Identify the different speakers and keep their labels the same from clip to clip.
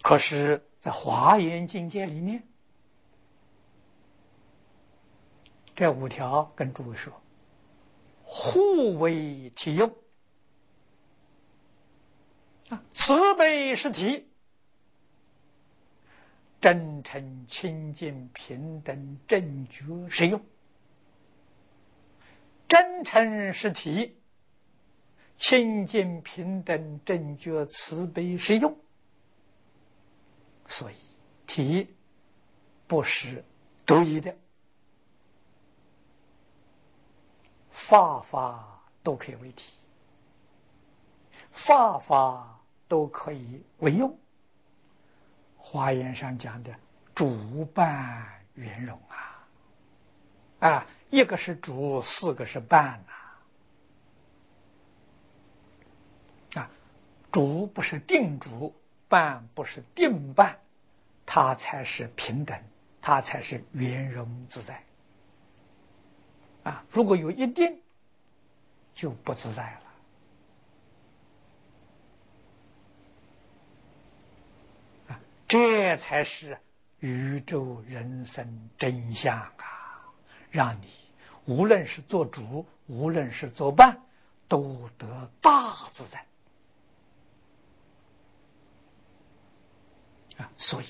Speaker 1: 可是，在华严境界里面，这五条跟诸位说，互为体用。慈悲是体，真诚清净平等正觉是用。真诚是体，清净平等正觉慈悲是用。所以体不是独一的，法法都可以为体，法法都可以为用。华严上讲的主伴圆融一个是主，四个是伴主不是定主，伴不是定伴，它才是平等，它才是圆融自在如果有一定，就不自在了这才是宇宙人生真相让你无论是做主，无论是做伴，都得大自在所以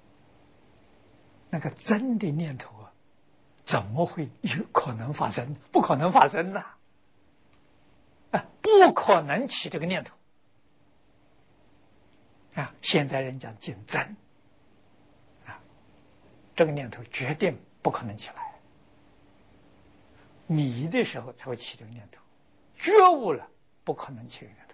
Speaker 1: 那个真的念头怎么会有可能发生？不可能发生不可能起这个念头现在人讲竞争这个念头绝对不可能起来。迷的时候才会起这个念头，觉悟了不可能起这个念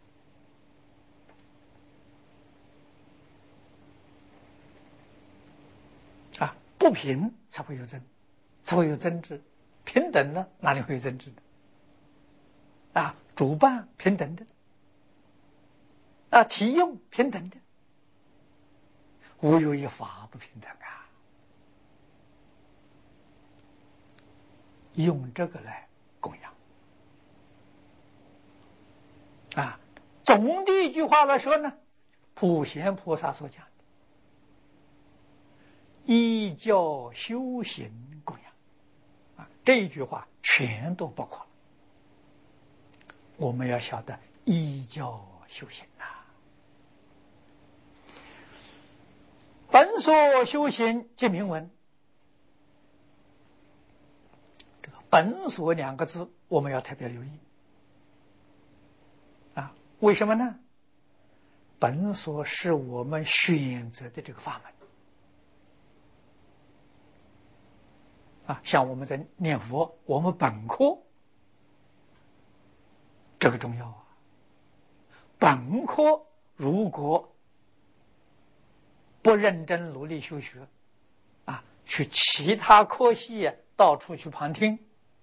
Speaker 1: 头不平才会有争，才会有争执。平等呢，哪里会有争执的主伴平等的体用平等的，无有一法不平等用这个来供养总的一句话来说呢，普贤菩萨所讲的依教修行供养这一句话全都包括了。我们要晓得依教修行本所修行即名闻。这个本所两个字我们要特别留意为什么呢？本所是我们选择的这个法门像我们在念佛，我们本科这个重要本科如果不认真努力修学去其他科系到处去旁听，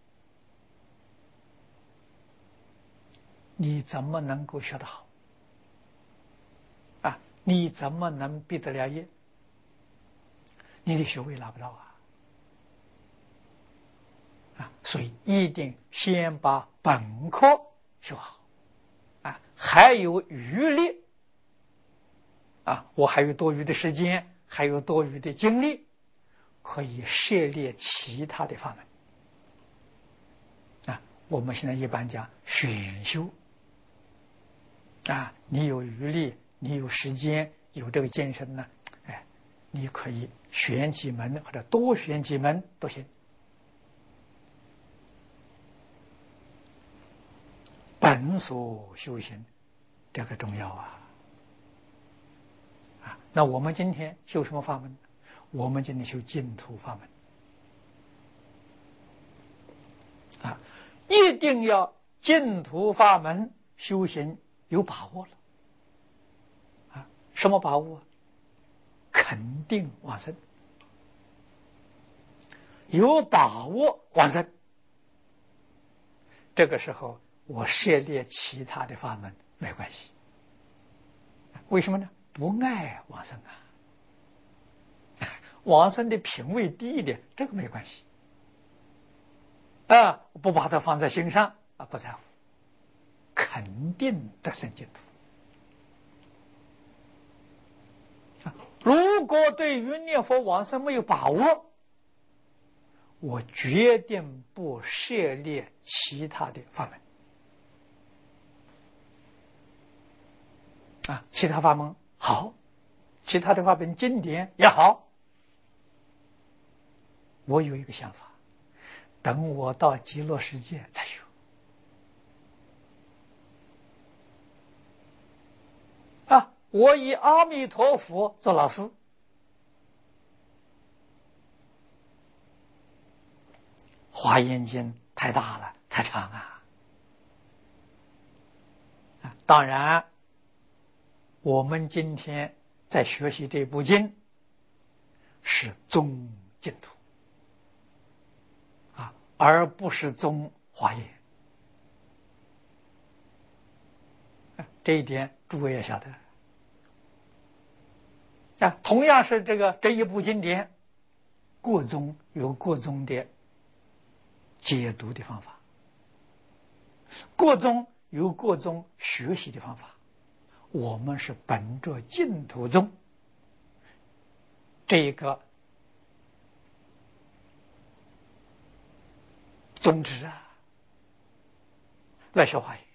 Speaker 1: 你怎么能够学得好你怎么能毕得了业？你的学位拿不到所以一定先把本科修好还有余力我还有多余的时间，还有多余的精力，可以涉猎其他的法门我们现在一般讲选修你有余力，你有时间，有这个精神呢你可以选几门或者多选几门都行。本所修行这个重要那我们今天修什么法门？我们今天修净土法门一定要净土法门修行有把握了什么把握？肯定往生，有把握往生。这个时候我涉猎其他的法门没关系，为什么呢？不爱往生往生的品位低一点，这个没关系不把它放在心上不在乎，肯定得生净土果对于念佛往生没有把握，我决定不涉猎其他的法门。其他法门好，其他的法门经典也好，我有一个想法，等我到极乐世界再学。我以阿弥陀佛做老师，华严经太大了，太长啊！当然，我们今天在学习这部经是宗净土而不是宗华严。这一点诸位也晓得。同样是这一部经典，各宗有各宗的解读的方法，各宗有各宗学习的方法。我们是本着净土宗这个宗旨来学华严。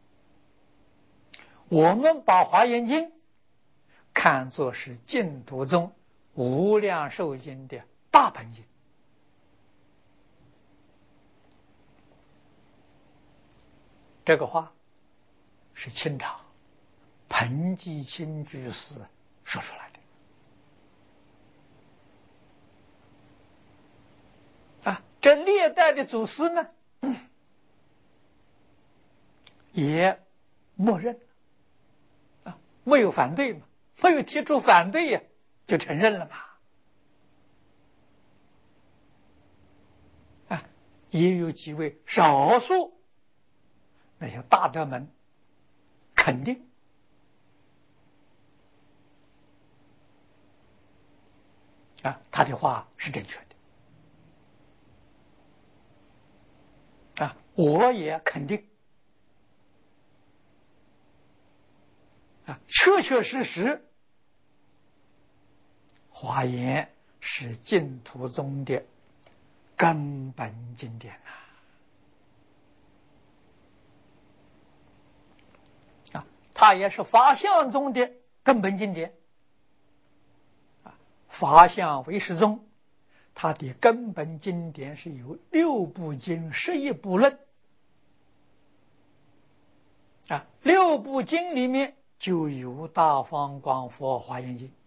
Speaker 1: 我们把华严经看作是净土宗无量寿经的大本经。这个话是清朝彭继清居士说出来的。这历代的祖师呢，也默认了，没有反对嘛，没有提出反对呀，就承认了嘛。也有几位少数那些大德们肯定他的话是正确的。我也肯定确确实实华严是净土宗的根本经典它也是法相宗的根本经典。法相唯识宗它的根本经典是由6部经11部论6部经里面就有大方广佛华严经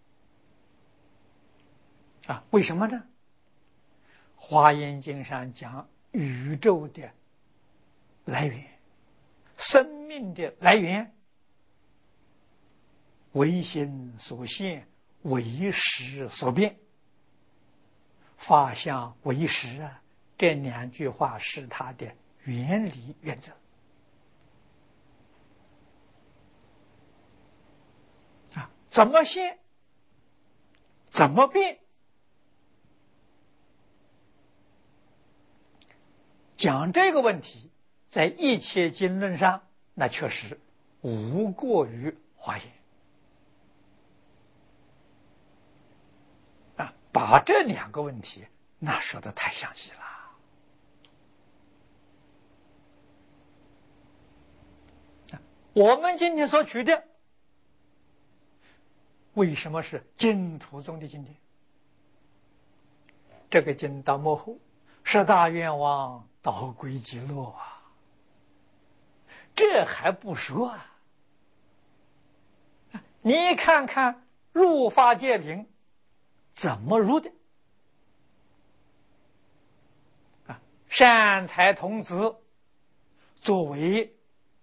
Speaker 1: 为什么呢？华严经上讲宇宙的来源，生命的来源，唯心所现，唯识所变，法相唯识这2句话是它的原理原则怎么现怎么变，讲这个问题在一切经论上那确实无过于华严把这2个问题那说得太详细了。我们今天所取的为什么是净土宗的经典？这个经到末后10大愿望导归极乐这还不说你看看入法界品怎么入的善财童子作为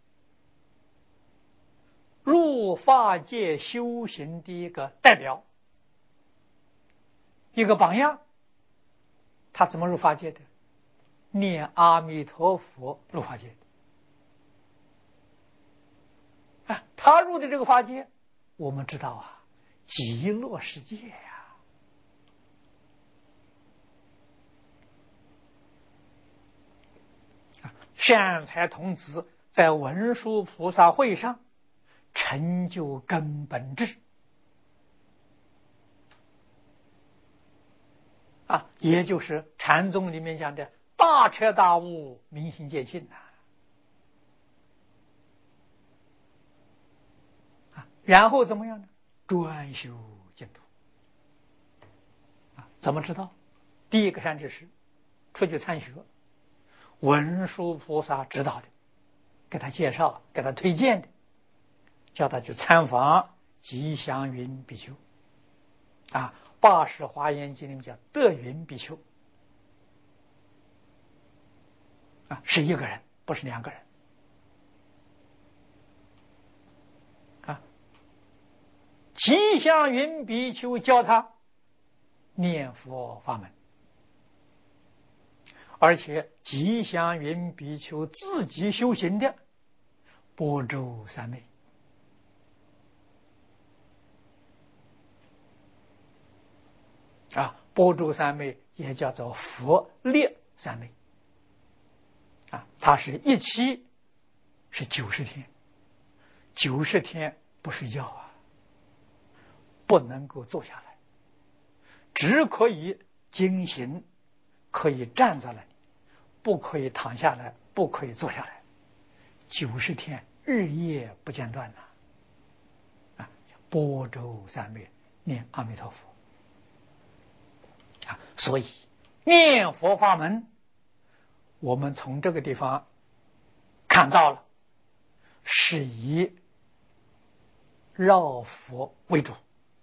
Speaker 1: 入法界修行的一个代表，一个榜样，他怎么入法界的？念阿弥陀佛入法界的他入的这个法界我们知道极乐世界善财童子在文殊菩萨会上成就根本智也就是禅宗里面讲的大彻大悟、明心见性然后怎么样呢？专修净土怎么知道？第一个善知识出去参学，文殊菩萨指导的，给他介绍，给他推荐的，叫他去参访吉祥云比丘八识华严经里面叫德云比丘是一个人，不是两个人吉祥云比丘教他念佛法门，而且吉祥云比丘自己修行的般舟三昧般舟三昧也叫做佛列三昧它是一期是90天，90天不睡觉不能够坐下来，只可以经行，可以站在那里，不可以躺下来，不可以坐下来，90天日夜不间断般舟三昧念阿弥陀佛所以念佛法门我们从这个地方看到了是以绕佛为主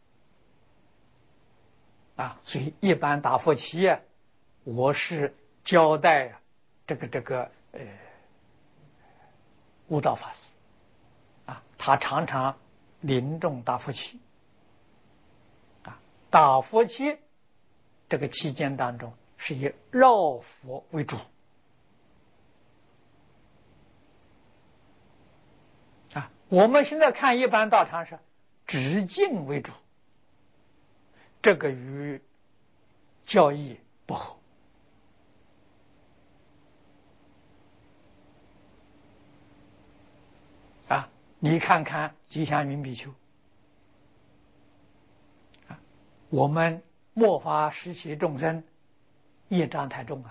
Speaker 1: 所以一般打佛七我是交代这个悟道法师他常常临终打佛七打佛七这个期间当中是以绕佛为主我们现在看一般道场是直径为主，这个与教义不合你看看吉祥云比丘我们末法时期众生业障太重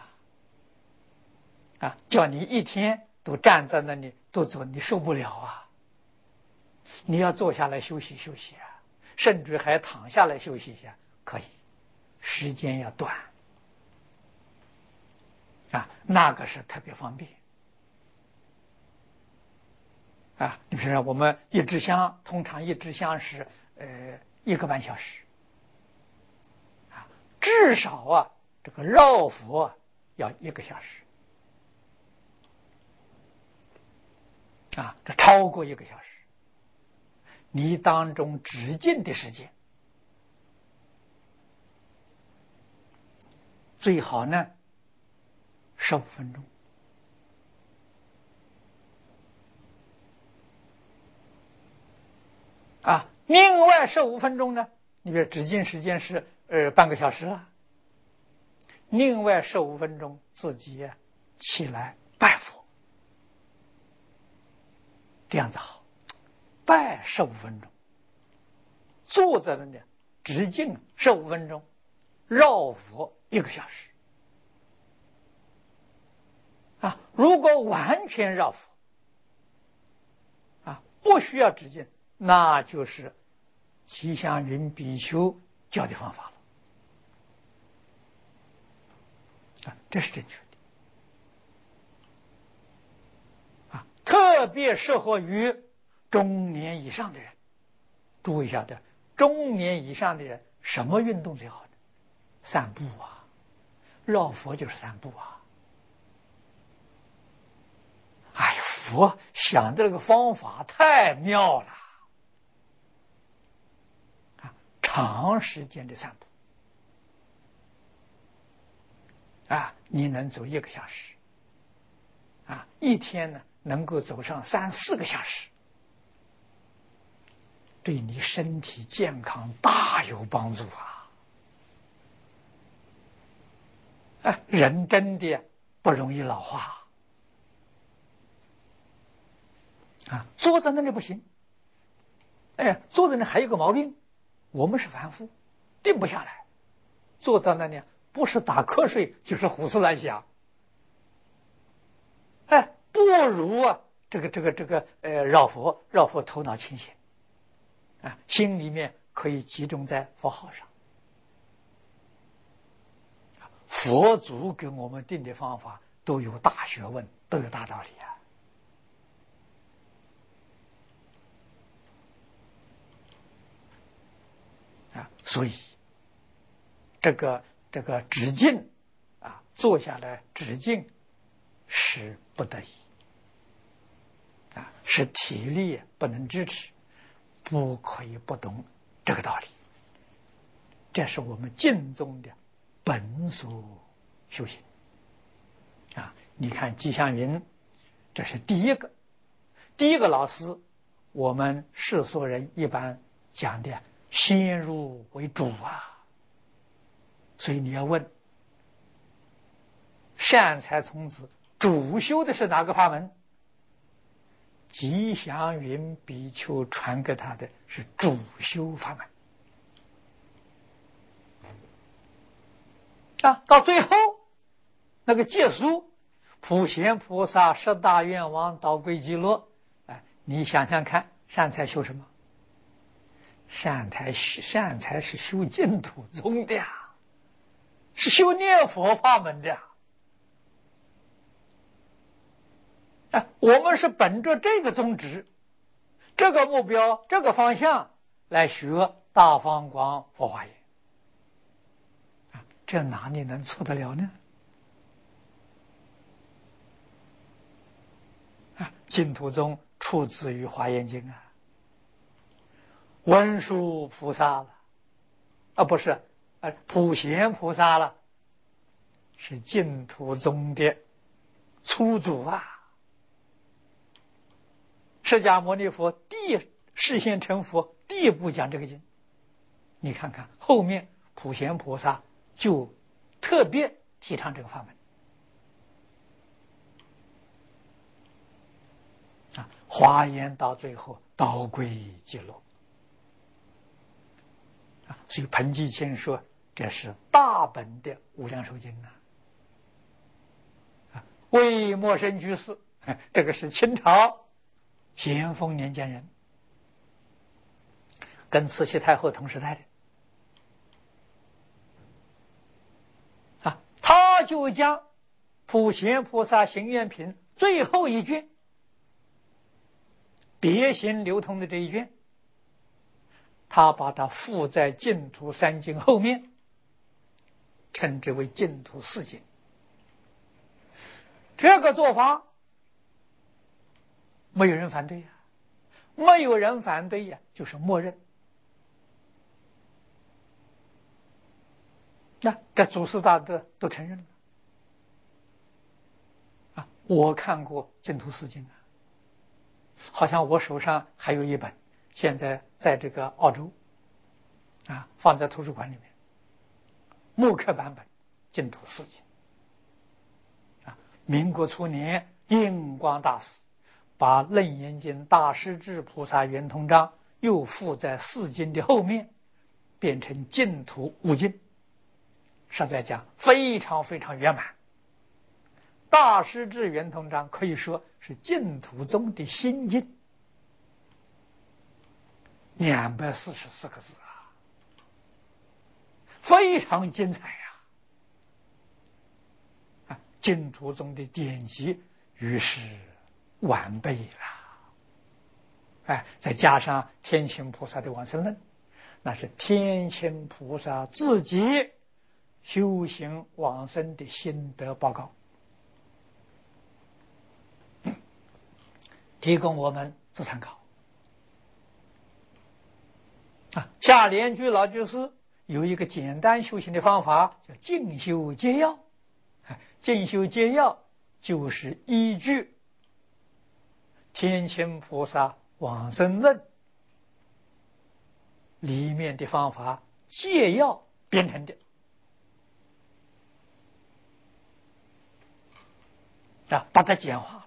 Speaker 1: 叫你一天都站在那里都走，你受不了你要坐下来休息休息甚至还躺下来休息一下可以，时间要短那个是特别方便你比如说我们一支香，通常一支香是1个半小时至少这个绕佛要1个小时这超过1个小时你当中直径的时间最好呢15分钟另外15分钟呢你比如直径时间是半个小时了，另外15分钟自己起来拜佛，这样子好，拜15分钟，坐在那里直径15分钟，绕佛1个小时如果完全绕佛不需要直径，那就是吉祥云比丘教的方法了这是正确的特别适合于中年以上的人。注意一下的，中年以上的人什么运动最好呢？散步绕佛就是散步佛想的这个方法太妙了长时间的散步你能走1个小时一天呢能够走上3、4个小时，对你身体健康大有帮助人真的不容易老化坐在那里不行坐在那里还有个毛病，我们是凡夫定不下来，坐在那里不是打瞌睡，就是胡思乱想。不如绕佛头脑清醒，心里面可以集中在佛号上。佛祖给我们定的方法都有大学问，都有大道理所以这个止境坐下来止境是不得已是体力不能支持，不可以不懂这个道理。这是我们净宗的本所修行你看吉祥云，这是第一个老师，我们世俗人一般讲的先入为主所以你要问善财童子主修的是哪个法门？吉祥云比丘传给他的是主修法门到最后那个结束，普贤菩萨十大愿王导归极乐，你想想看，善财修什么？善财是修净土宗的是修念佛法门的我们是本着这个宗旨、这个目标、这个方向来学大方广佛华严这哪里能错得了呢？净土宗出自于华严经文殊菩萨了不是普贤菩萨了，是净土宗的初祖释迦牟尼佛示现成佛第一部讲这个经，你看看后面普贤菩萨就特别提倡这个法门华严到最后导归极乐所以彭济清说这是大本的无量寿经为默生居士，这个是清朝咸丰年间人，跟慈禧太后同时代的他就将普贤菩萨行愿品最后一卷别行流通的这一卷，他把它附在净土三经后面，称之为净土四经。这个做法没有人反对没有人反对就是默认。这祖师大德都承认了我看过净土四经好像我手上还有一本，现在在这个澳洲放在图书馆里面，木刻版本净土四经民国初年印光大师把楞严经大师至菩萨圆通章又附在四经的后面，变成净土五经，实在讲非常非常圆满。大师至圆通章可以说是净土宗的心经，244个字非常精彩净土宗的典籍于是完备了再加上天亲菩萨的往生论，那是天亲菩萨自己修行往生的心得报告，提供我们做参考夏莲居老居士有一个简单修行的方法叫静修接要，静修接要就是依据天亲菩萨往生论里面的方法戒要编成的把它简化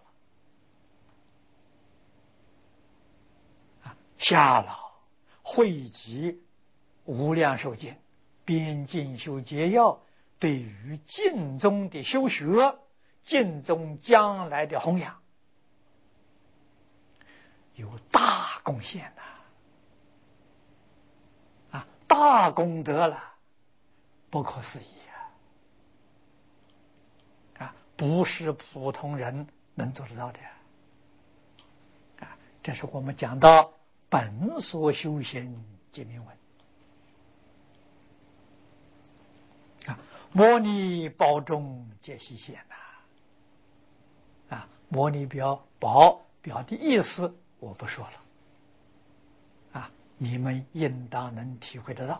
Speaker 1: 了夏老汇集无量寿经编进修节要， 对于净宗的修学、净宗将来的弘扬有大贡献的大功德了，不可思议不是普通人能做得到的这是我们讲到本所修行解明文摩尼宝中皆悉现摩尼宝的意思我不说了你们应当能体会得到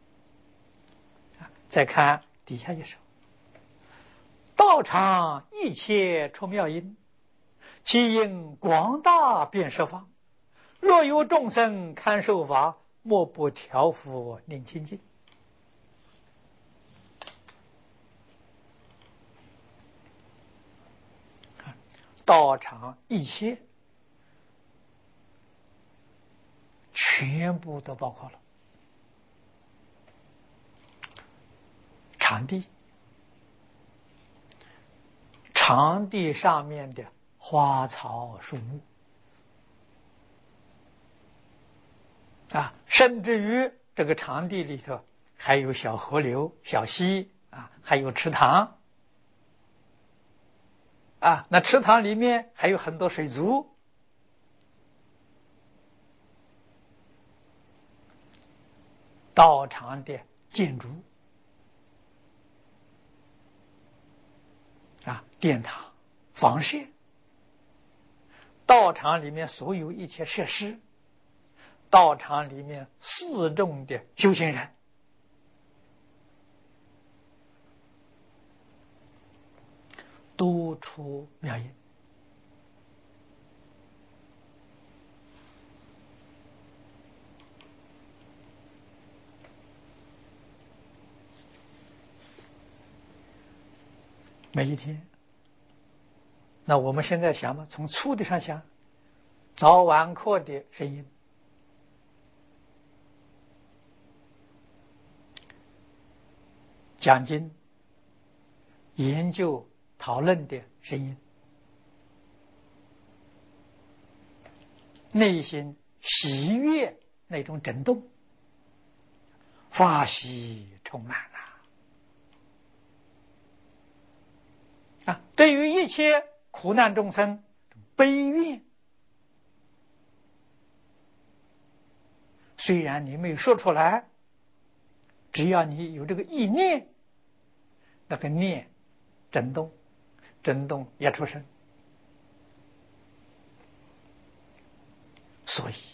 Speaker 1: 再看底下一首，道场一切出妙音，其因广大遍十方，若有众生堪受法，莫不调伏令清净。道场一切全部都包括了，场地，场地上面的花草树木甚至于这个场地里头还有小河流、小溪还有池塘那池塘里面还有很多水族，道场的建筑殿堂、房舍，道场里面所有一切设施，道场里面四众的修行人，都出妙音。每一天，那我们现在想嘛，从粗的上想，早晚课的声音，讲经、研究、讨论的声音，内心喜悦那种震动，法喜充满对于一切苦难众生悲怨，虽然你没有说出来，只要你有这个意念，那个念震动也出声。所以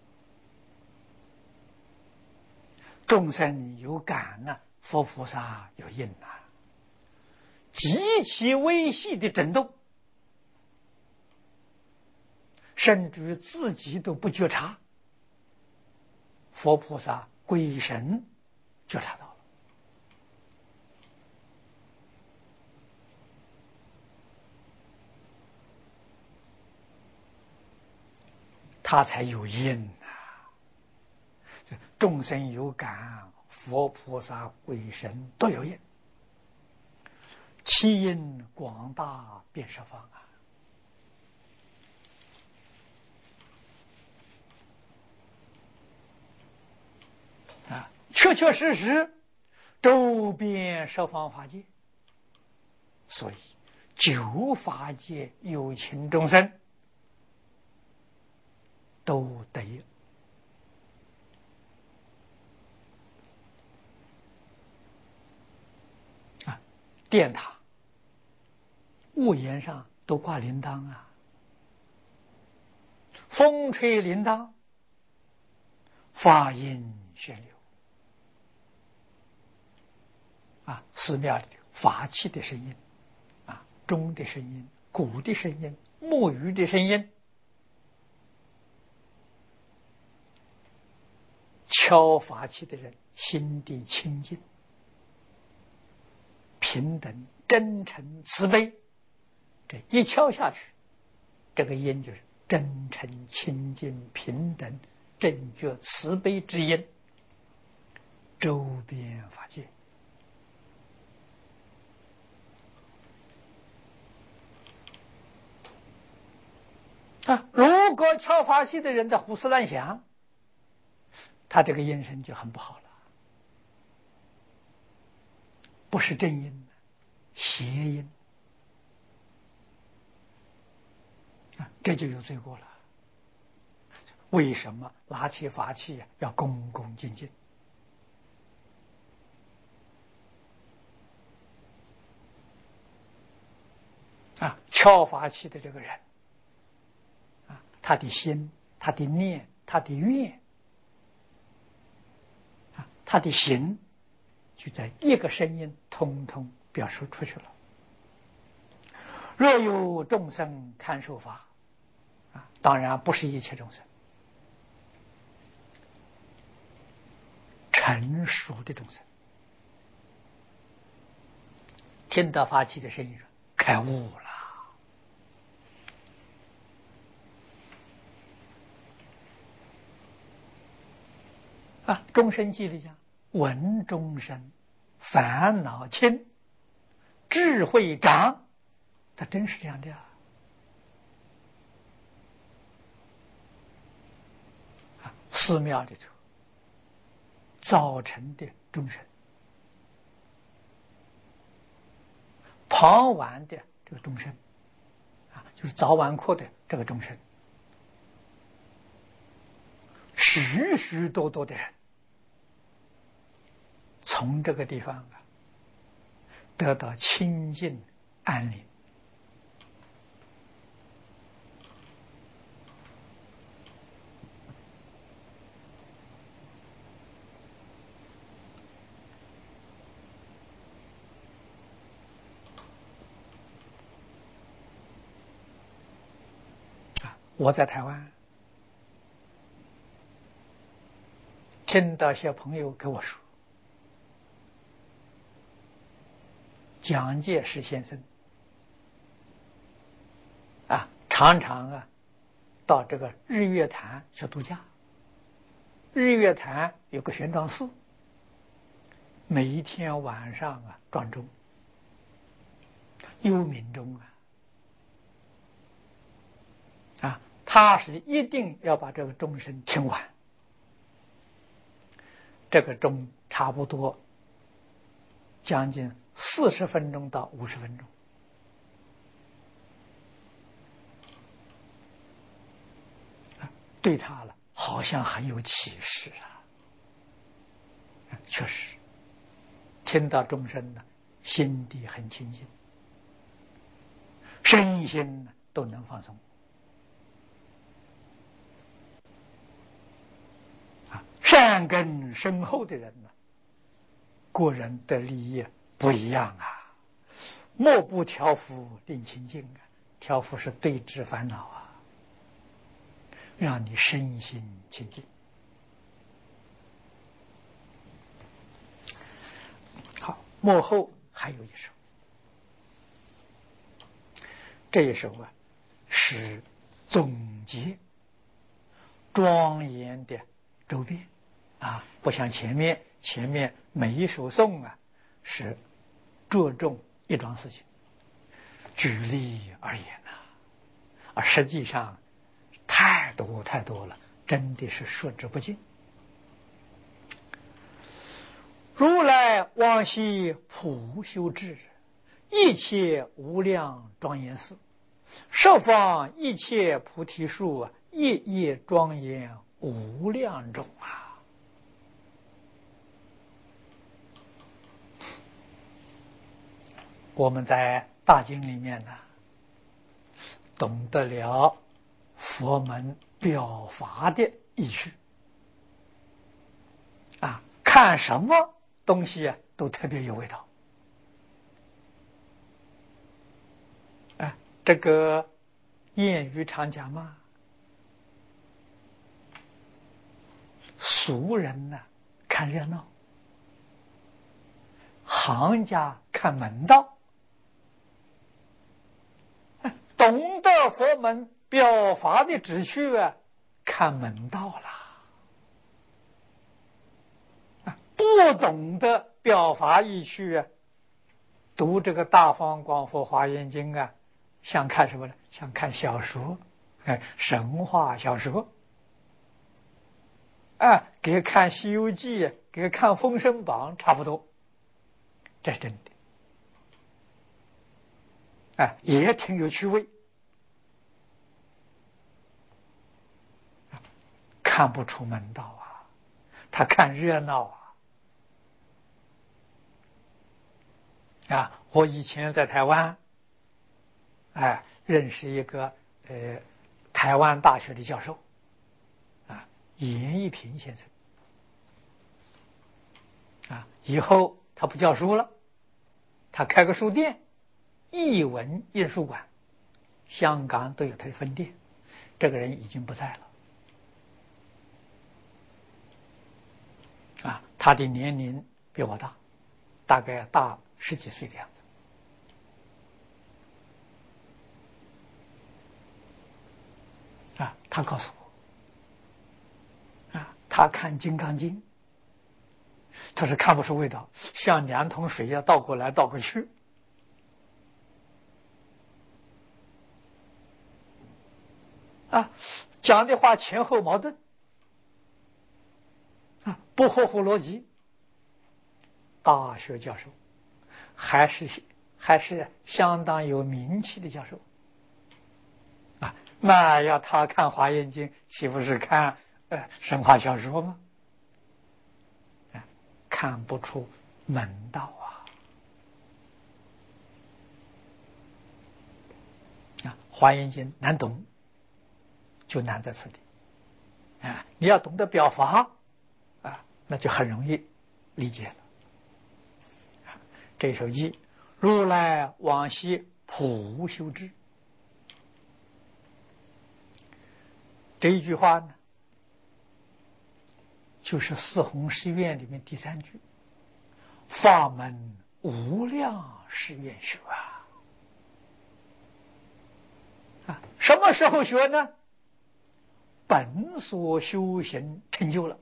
Speaker 1: 众生有感佛菩萨有应极其微细的震动，甚至于自己都不觉察，佛菩萨鬼神觉察到了，他才有因众生有感，佛菩萨鬼神都有因，其因广大遍十方确确实实周遍十方法界，所以九法界有情众生都得殿堂屋檐上都挂铃铛风吹铃铛，法音旋流寺庙里的法器的声音钟的声音、鼓的声音、木鱼的声音，敲法器的人心地清净、平等、真诚、慈悲，这一敲下去，这个音就是真诚、清净、平等、正觉、慈悲之音，周遍法界如果敲法器的人的胡思乱想，他这个音声就很不好了，不是正音，邪音，这就有罪过了。为什么拿起法器要恭恭敬敬？敲法器的这个人，他的心、他的念、他的愿、他的行，就在一个声音通通表述出去了。若有众生看受法，当然不是一切众生，成熟的众生，听到法器的声音，开悟了。众生记里讲，闻众生烦恼轻，智慧长，它真是这样的寺庙里头早晨的众生，傍晚的这个众生，就是早晚课的这个众生，许许多多的人从这个地方得到清净安宁。我在台湾听到些朋友跟我说，蒋介石先生常常到这个日月潭去度假。日月潭有个玄奘寺，每一天晚上撞钟，幽冥钟他是一定要把这个钟声听完。这个钟差不多将近40分钟到50分钟，对他了好像很有启示确实，听到钟声心地很清净，身心都能放松。善根深厚的人个人的利益不一样莫不调伏令清净调伏是对治烦恼让你身心清净。好，幕后还有一首，这一首是总结庄严的周边不像前面每一首颂是着重一桩事情，举例而言而实际上太多了，真的是说之不尽。如来往昔普修智，一切无量庄严寺，十方一切菩提树，夜夜庄严无量种我们在大经里面懂得了佛门表法的意趣看什么东西都特别有味道这个谚语常讲嘛，俗人看热闹，行家看门道，懂得佛门表法的旨趣看门道了，不懂得表法意趣读这个大方广佛华严经像看什么呢？像看小说神话小说，跟看《西游记》、跟看《封神榜》差不多，这是真的，也挺有趣味，看不出门道啊，他看热闹啊。我以前在台湾，认识一个台湾大学的教授，严一平先生，以后他不教书了，他开个书店，艺文印书馆，香港都有他的分店。这个人已经不在了，他的年龄比我大，大概大10几岁的样子。他告诉我，他看《金刚经》，他是看不出味道，像2桶水要倒过来倒过去。讲的话前后矛盾，不合乎逻辑。大学教授，还是相当有名气的教授，那要他看《华严经》，岂不是看神话小说吗？看不出门道华严经》难懂，就难在此地。你要懂得表法，那就很容易理解了。这首偈，如来往昔普修之，这一句话呢，就是四弘誓愿里面第3句，法门无量誓愿学什么时候学呢？本所修行成就了。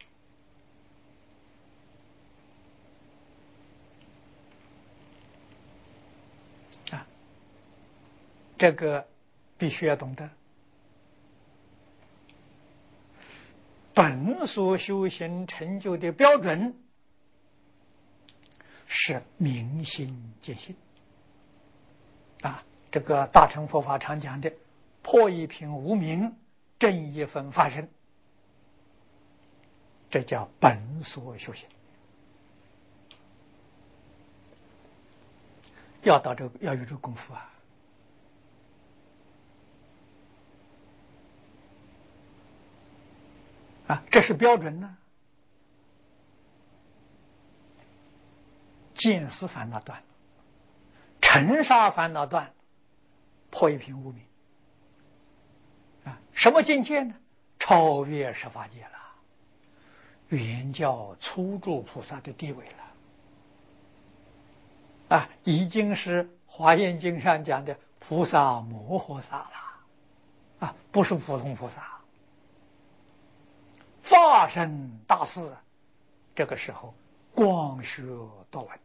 Speaker 1: 这个必须要懂得。本所修行成就的标准是明心见性这个大乘佛法常讲的破一品无明，正一分法身，这叫本所修行。要有这个功夫这是标准呢。见思烦恼断了，尘沙烦恼断了，破一品无明什么境界呢？超越十法界了，原教初住菩萨的地位了已经是华严经上讲的菩萨摩诃萨了不是普通菩萨。法身大士，这个时候光学多闻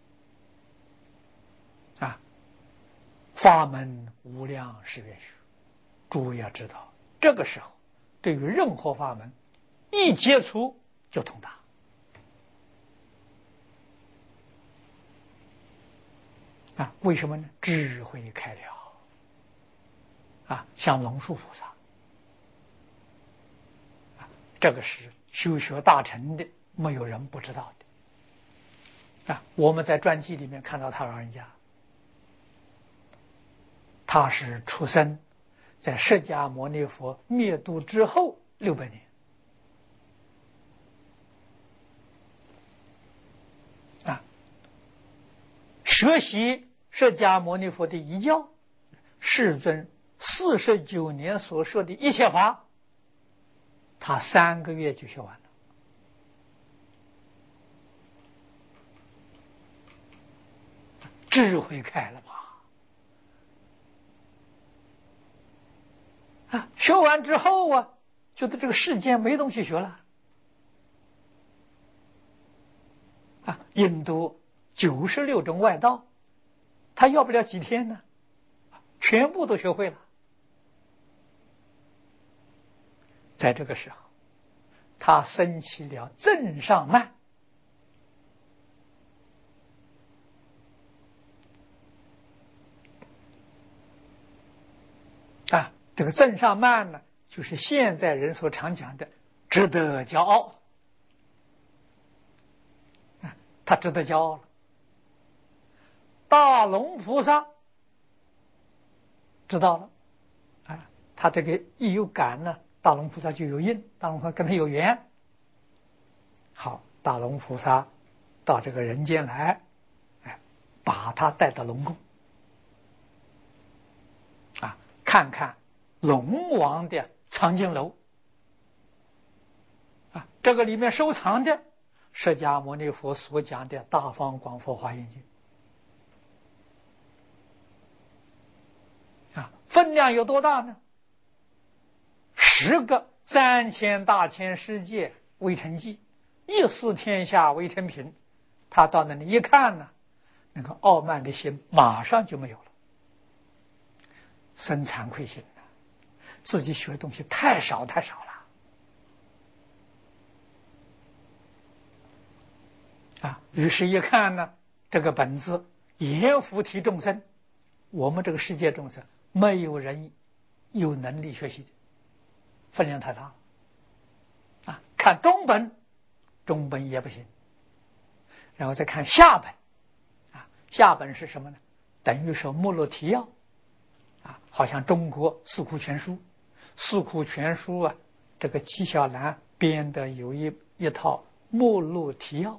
Speaker 1: 法门无量誓愿学。诸位要知道，这个时候对于任何法门一接触就通达为什么呢？智慧开了像龙树菩萨这个是修学大成的，没有人不知道的我们在传记里面看到他老人家，他是出生在释迦牟尼佛灭度之后600年学习释迦牟尼佛的遗教，世尊49年所说的一切法，他3个月就学完了。智慧开了吧学完之后觉得这个世间没东西学了印度96种外道，他要不了几天呢，全部都学会了在这个时候，他升起了正上慢。这个正上慢呢，就是现在人所常讲的值得骄傲。他值得骄傲了。大龙菩萨知道了，他这个一有感呢，大龙菩萨就有应，大龙菩萨跟他有缘。好，大龙菩萨到这个人间来，把他带到龙宫，看看龙王的藏经楼，这个里面收藏的释迦牟尼佛所讲的大方广佛华严经，分量有多大呢？10个3000大千世界微尘记，14天下微尘品。他到那里一看呢，那个傲慢的心马上就没有了，生惭愧心了，自己学的东西太少太少了。于是一看呢，这个本子阎浮提众生，我们这个世界众生没有人有能力学习的，分量太大了。看中本也不行，然后再看下本，下本是什么呢？等于说目录提要，好像中国四库全书，四库全书这个纪晓岚编的有一套目录提要。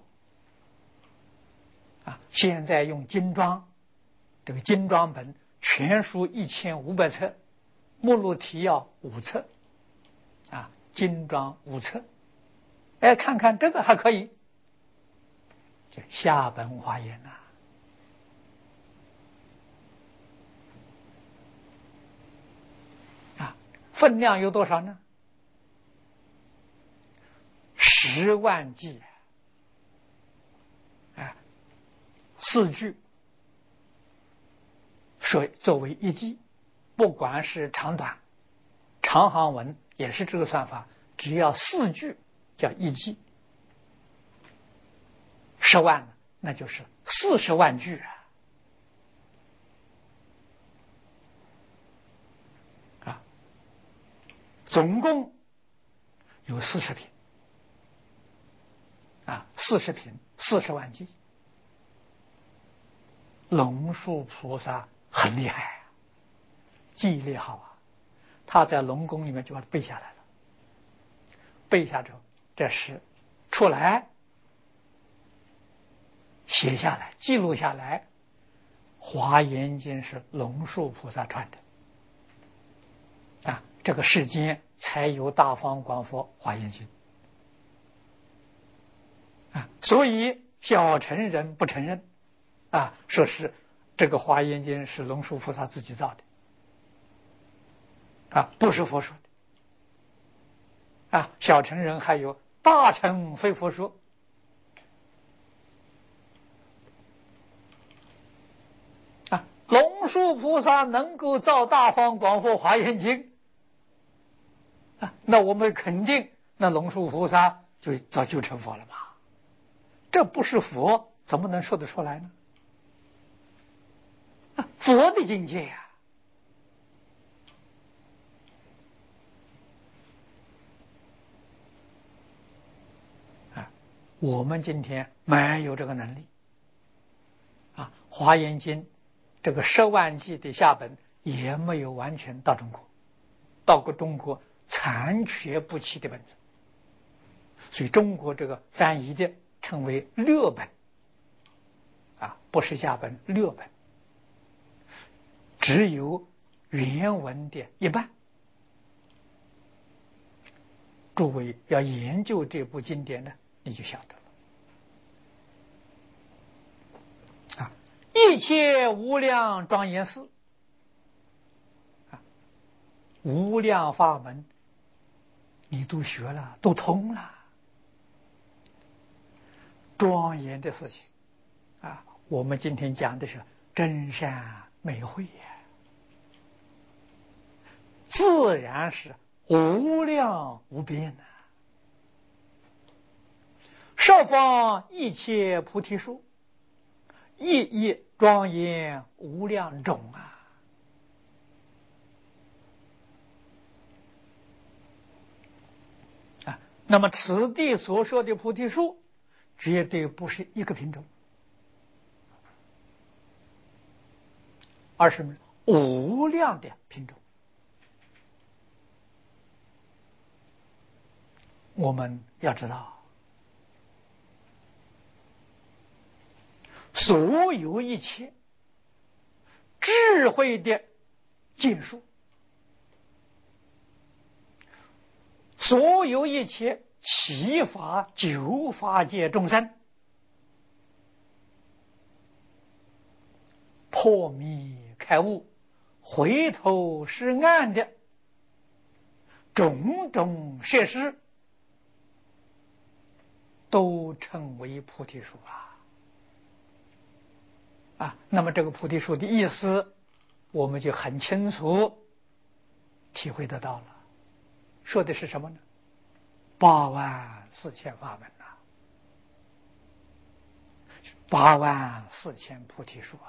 Speaker 1: 现在用精装，这个精装本全书1500册，目录提要5册，精装5册。看看这个还可以，这下本华严分量有多少呢？10万计4句作为一计，不管是长短，长行文也是这个算法，只要4句叫一计，10万那就是40万句总共有40品，40品40万计。龙树菩萨很厉害记忆力好他在龙宫里面就把它背下来了。背下之后，这是出来写下来记录下来，华严经是龙树菩萨传的这个世间才有大方广佛华严经所以小乘人不承认说是这个华严经是龙树菩萨自己造的不是佛说的小乘人还有大乘非佛说龙树菩萨能够造大方广佛华严经那我们肯定那龙树菩萨就早就成佛了嘛，这不是佛怎么能说得出来呢？佛的境界我们今天没有这个能力华严经这个10万计的下本也没有完全到中国，到过中国残缺不齐的本子，所以中国这个翻译的称为略本不是下本，略本只有原文的一半。诸位要研究这部经典呢，你就晓得了一切无量庄严寺无量法门你都学了，都通了，庄严的事情我们今天讲的是真善美慧自然是无量无边呐。十方一切菩提树，一一庄严无量种啊！那么此地所说的菩提树，绝对不是一个品种，而是无量的品种。我们要知道，所有一切智慧的尽数，所有一切七法九法界众生，破迷开悟、回头是岸的种种设施，都称为菩提树那么这个菩提树的意思，我们就很清楚体会得到了。说的是什么呢？84000法门84000菩提树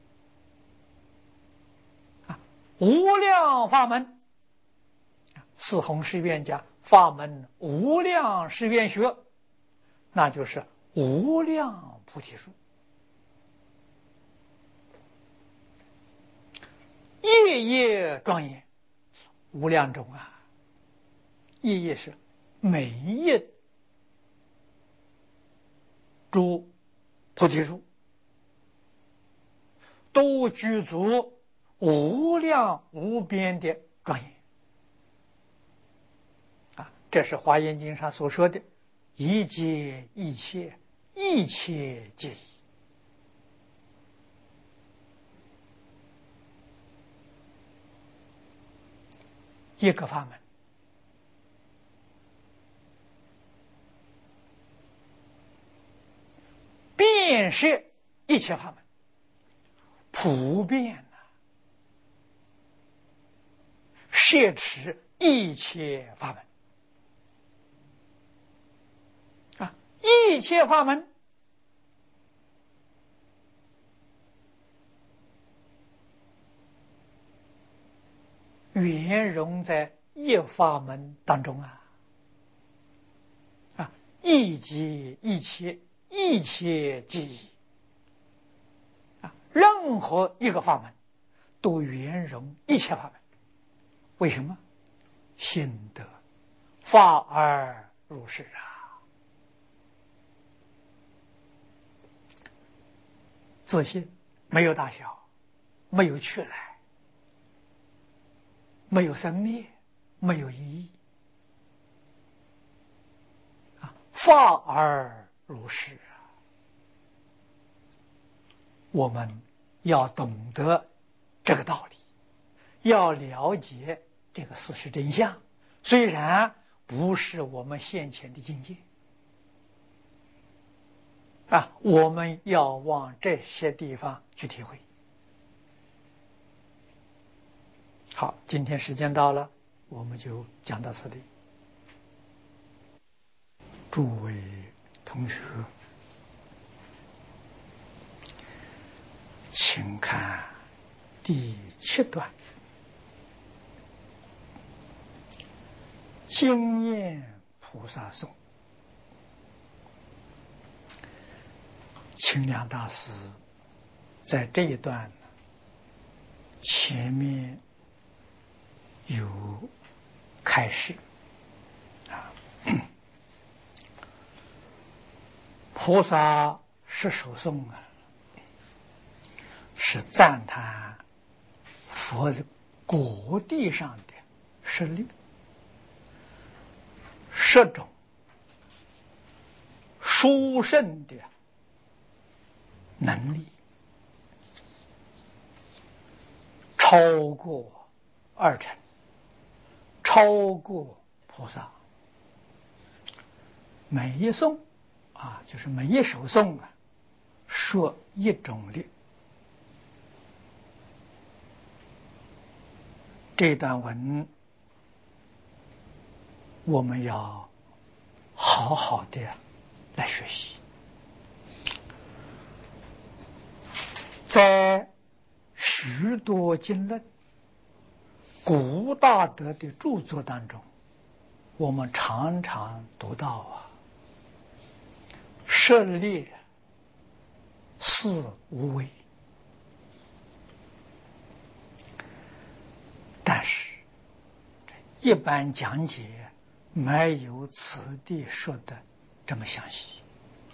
Speaker 1: 无量法门，四弘誓愿家法门无量誓愿学，那就是无量菩提树。夜夜庄严无量种夜夜是每一株菩提树都具足无量无边的庄严这是华严经上所说的一切一切，一切皆一。一个法门遍摄一切法门，普遍摄持一切法门一切法门圆融在一法门当中一即一切，一切即一任何一个法门都圆融一切法门。为什么？心得法而如是自信没有大小，没有去来，没有生灭，没有意义法而如是我们要懂得这个道理，要了解这个事实真相，虽然不是我们现前的境界我们要往这些地方去体会。好，今天时间到了，我们就讲到这里。诸位同学，请看第7段，经验菩萨颂。清凉大师在这一段前面有开示菩萨是首颂是赞叹佛的果地上的实力、10种殊胜的能力，超过2乘，超过菩萨。每一颂就是每一首颂说一种力。这段文我们要好好的来学习。在许多经论、古大德的著作当中，我们常常读到啊，舍利是无为，但是一般讲解没有此地说的这么详细。